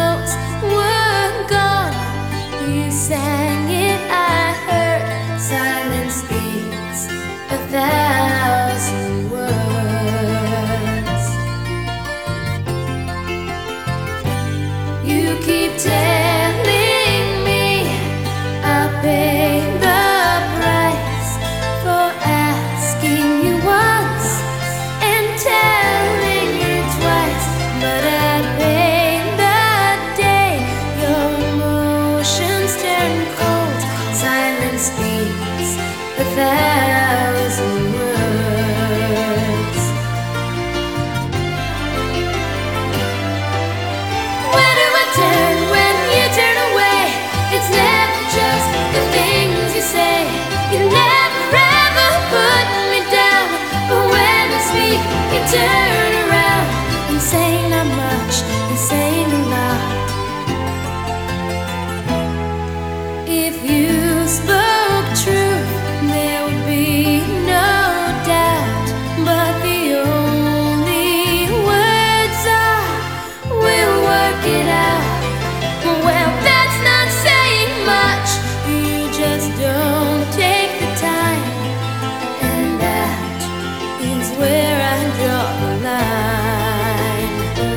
notes were gone. You sang it, I heard. Silence speaks 1,000 words. You keep telling me I'll pay the price for asking you once and telling you twice, but I paid the day your emotions turn cold. Silence speaks 1,000 words. Where do I turn when you turn away? It's never just the things you say. You never ever put me down, but when I speak, you turn around and say not much, and saying a lot. If you spoke truth, there would be no doubt, but the only words are, we'll work it out. Well, that's not saying much, you just don't take the time, and that is where I draw the line.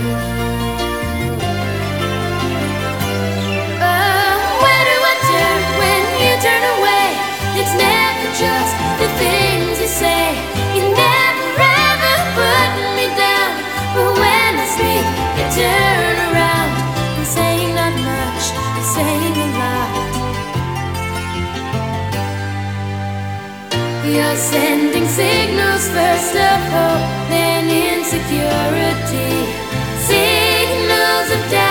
Oh, where do I turn when you turn away? It's never just the things you say. You never ever put me down, but when I speak, you turn around and saying not much, and saying a lot. You're sending signals, first of hope, then insecurity, signals of doubt.